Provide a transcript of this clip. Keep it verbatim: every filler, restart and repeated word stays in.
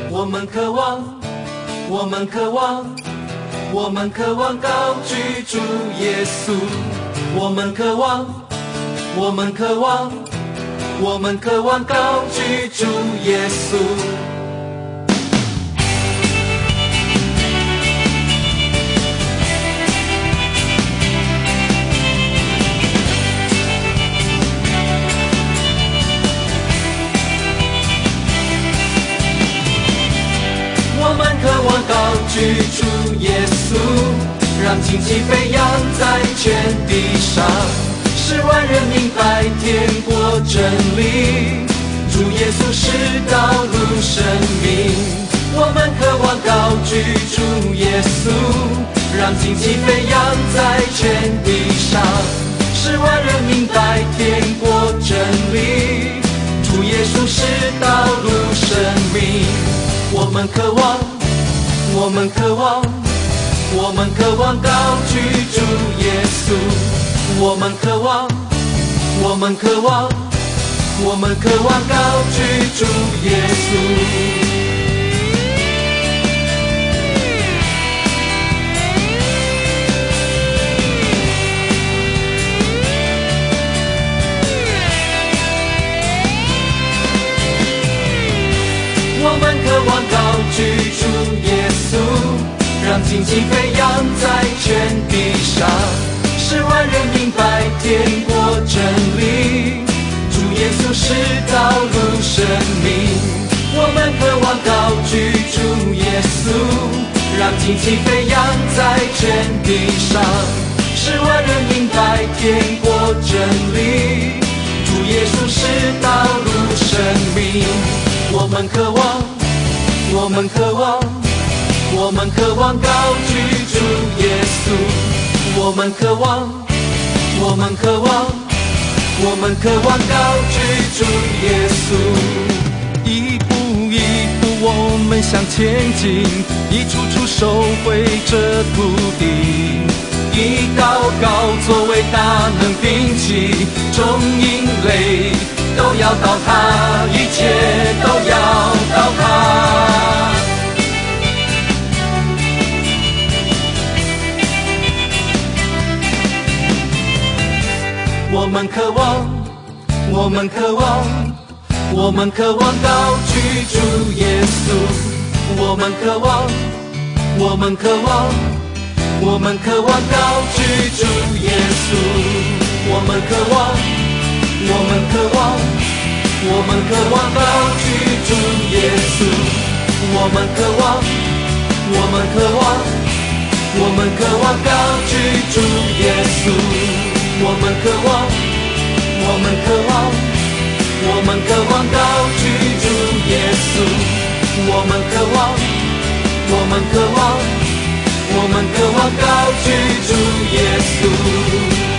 我们渴望，我们渴望，我们渴望高居主耶稣。我们渴望，我们渴望，我们渴望高居主耶稣。我们渴望高居主耶稣，让旌旗飞扬在全地上，使万人明白天国真理。主耶稣是道路生命。我们渴望高居主耶稣，让旌旗飞扬在全地上，使万人明白天国真理。主耶稣是道路生命。我们渴望，我们渴望，我们渴望高居主耶稣。我们渴望，我们渴望，我们渴望高居主耶稣。我们渴望高居主耶稣，让旌旗飞扬在全地上，使万人明白天国真理。主耶稣是道路生命。我们渴望高居主耶稣，让旌旗飞扬在全地上，使万人明白天国真理。主耶稣是道路生命。我们渴望，我们渴望，我们渴望高居主耶稣。我们渴望，我们渴望，我们渴望高居主耶稣。 一步一步我们向前进，一处处收回这土地， 一高高作为大能兵器，众营垒都要倒塌，一切都要倒塌。我们渴望，我们渴望，我们渴望高居主耶稣。我们渴望，我们渴望，我们渴望高居主耶稣。我们渴望，我们渴望，我们渴望高居主耶稣。我们渴望，我们渴望，我们渴望高居主耶稣。我们渴望，我们渴望，我们渴望高居主耶稣。我们渴望，我们渴望，我们渴望高居主耶稣。